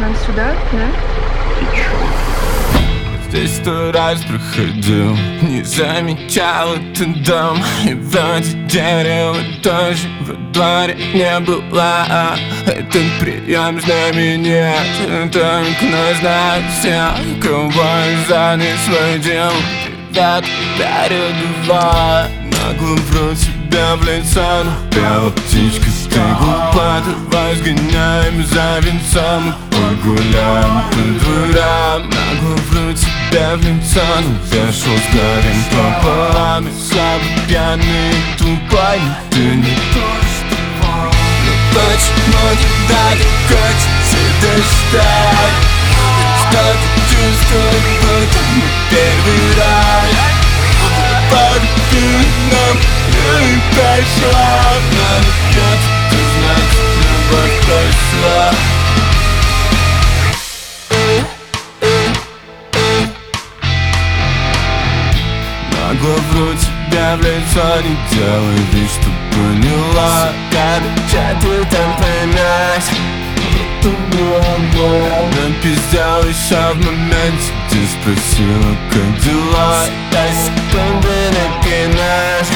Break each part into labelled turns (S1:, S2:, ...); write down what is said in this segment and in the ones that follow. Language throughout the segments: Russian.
S1: сюда, да?
S2: Здесь 100 раз проходил, не замечал этот дом. И вроде дерева тоже во дворе не было. Этот прием знаменит, только нас знают все, кого занес свой дел. Привет, передавай, нагло вру тебя в лицо. Но пела птичка, ты глупа, давай сгоняем за венцом. Погуляем по дворам, нагло вру тебя в лицо. Но я шел с горем пополам, и слабо пьяный и тупой. Но ты не то, что мой. Но почему тебя так хочется достать? Столько чувств, будто мы первый раз. Погуляй нам, и пошла. Надо пьет, ты знать, любовь пошла. Нагло вру тебя в лицо, не делай вид, что поняла. Короче, ты там поймешь, это было больно. Напиздел еще в моменте, ты спросила, как дела. Я секунды накинешь.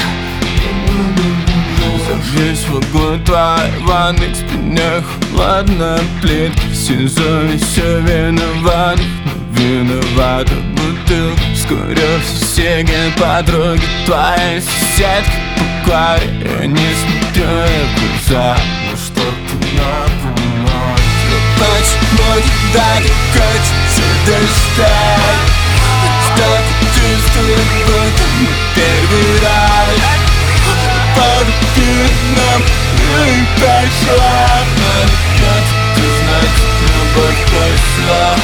S2: Забьюсь в углу твоей ванной, к спине холодная плитка. В СИЗО еще виноват, но виновата бутылка. Вскоре все подруги твоей соседки по кваре. Я не смотрю в глаза, но что-то надо мной. Но почему тебя так хочется достать? Столько чувств, будто мы первый раз. Погуляй нам, и пошла. Надо пьет, ты знать, любовь пошла.